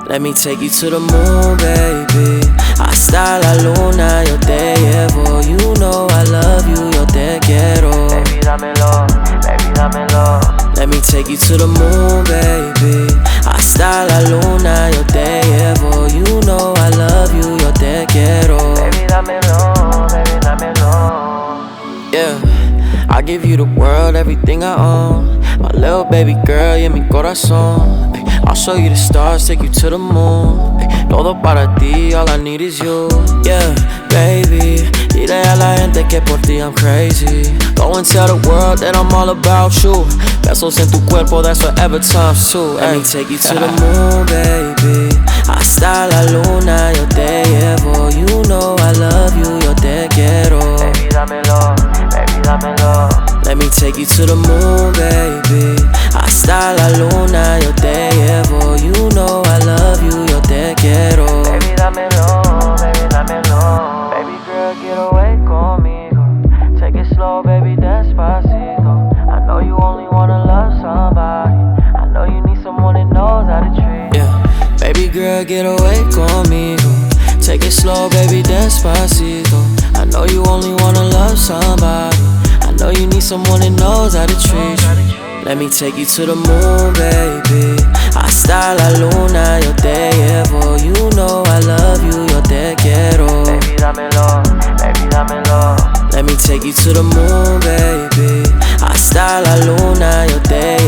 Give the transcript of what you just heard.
Let me take you to the moon, baby. Hasta la luna yo te llevo. You know I love you, yo te quiero. Baby, dámelo, baby, dámelo. Let me take you to the moon, baby. Hasta la luna yo te llevo. You know I love you, yo te quiero. Baby, dámelo, baby, dámelo. Yeah, I give you the world, everything I own. My little baby girl, y mi corazón. I'll show you the stars, take you to the moon. Todo para ti, all I need is you. Yeah, baby, dile a la gente que por ti I'm crazy. Go and tell the world that I'm all about you. Besos en tu cuerpo, that's forever times two. Let me take you to the moon, baby. Hasta la luna yo te llevo. You know I love you, yo te quiero. Baby, dámelo, baby, dámelo. Let me take you to the moon, baby. Hasta la luna yo te llevo. You know I love you, yo te quiero. Baby, dámelo, baby, dámelo. Baby girl, get away conmigo. Take it slow, baby, despacito. I know you only wanna love somebody. I know you need someone that knows how to treat. Yeah, baby girl, get away conmigo. Take it slow, baby, despacito. I know you only wanna love somebody. I know you need someone that knows how to treat you. Let me take you to the moon, baby. Hasta la luna yo te llevo. You know I love you, yo te quiero. Baby, dámelo, baby, dámelo. Let me take you to the moon, baby. Hasta la luna yo te